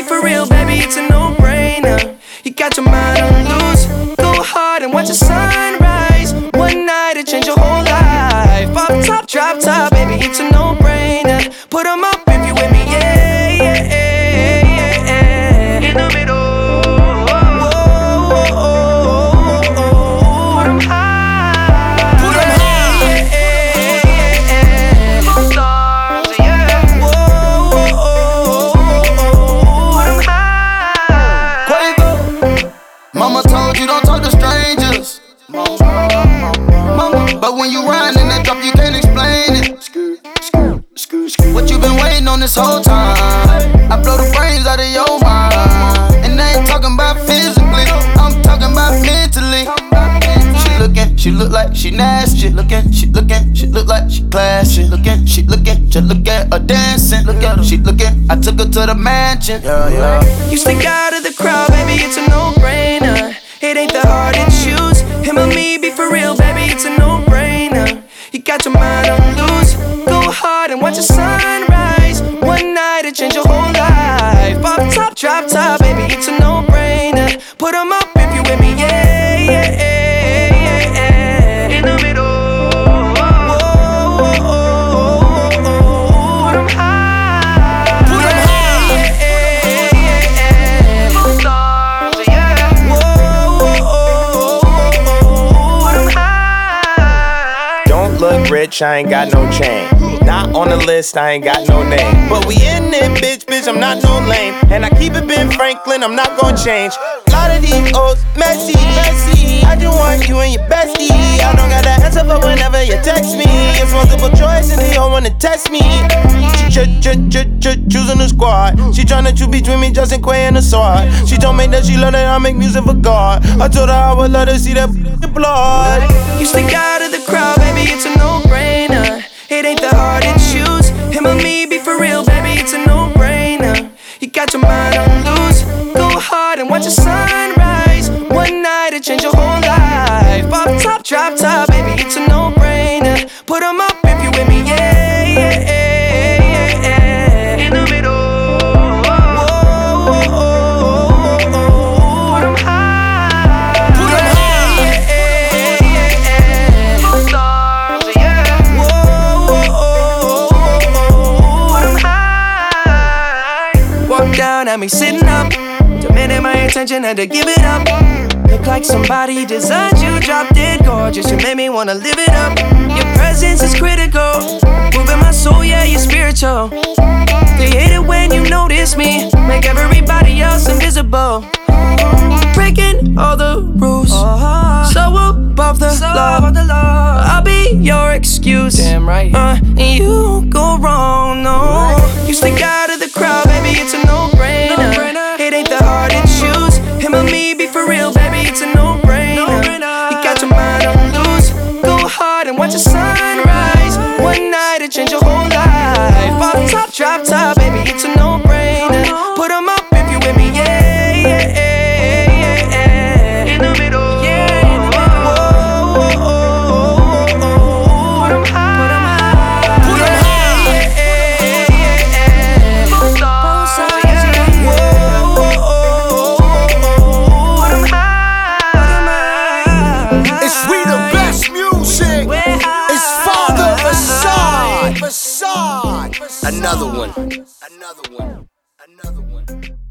for real, baby, it's a no-brainer. You got your mind on loose. Go hard and watch the sunrise. One night it change your whole life. Off top, drop top, baby, it's a no-brainer. Put 'em up if you with me, yeah, yeah, yeah, yeah. In the middle. Mama told you don't talk to strangers. Mama, but when you ride in that drop, you can't explain it. What you been waiting on this whole time? I blow the brains out of your mind. And I ain't talking about physically, I'm talking about mentally. She look like she nasty. She look like she classy. She looking, just look at her dancing. Look at her, she looking, I took her to the mansion. Yeah, yeah. You stick out of the crowd, baby, it's a no-brainer. It ain't that hard to choose. Him or me, be for real, baby, it's a no-brainer. You got your mind on loose. Go hard and watch the sunrise. One night it change your whole life. Off top, drop top, baby, it's a no-brainer. Put 'em up if you with me, yeah, yeah, yeah, yeah. In the middle. Look rich, I ain't got no chain. Not on the list, I ain't got no name. But we in it, bitch, I'm not no lame. And I keep it Ben Franklin, I'm not gon' change. A lot of these old messy. I just want you and your bestie. I don't got the answer for whenever you text me. It's multiple choice and they all wanna test me. She choosing the squad. She tryna choose between me, Justin Quay and the sword. She told me that she love that I make music for God. I told her I would let her see that blood. You stick out of the crowd, baby, it's a no-brainer. It ain't that hard to choose. Him or me, be for real, baby, it's a no-brainer. You got your mind on loose. Go hard and watch the sunrise. One night it change your whole life. Off top, drop top, baby, it's a no-brainer. Put 'em up if you with me, yeah, yeah, yeah, yeah. In the middle. Down at me sitting up, demanding my attention, had to give it up. Look like somebody designed you, drop dead gorgeous. You made me wanna live it up. Your presence is critical, moving my soul, yeah, you're spiritual. They hate it when you notice me, make everybody else invisible. Breaking all the rules, so above the law. I'll be your excuse, damn right. And you go wrong, no. You stick out of the crowd, baby, it's a no-brainer. It ain't that hard to choose. Him or me, be for real, baby, it's a no-brainer. You got your mind on loose. Go hard and watch the sunrise. One night it change your whole life. Off top, drop top, baby, it's a no-brainer. Put 'em up if you with me, yeah, yeah, yeah, yeah. In the middle. Another one.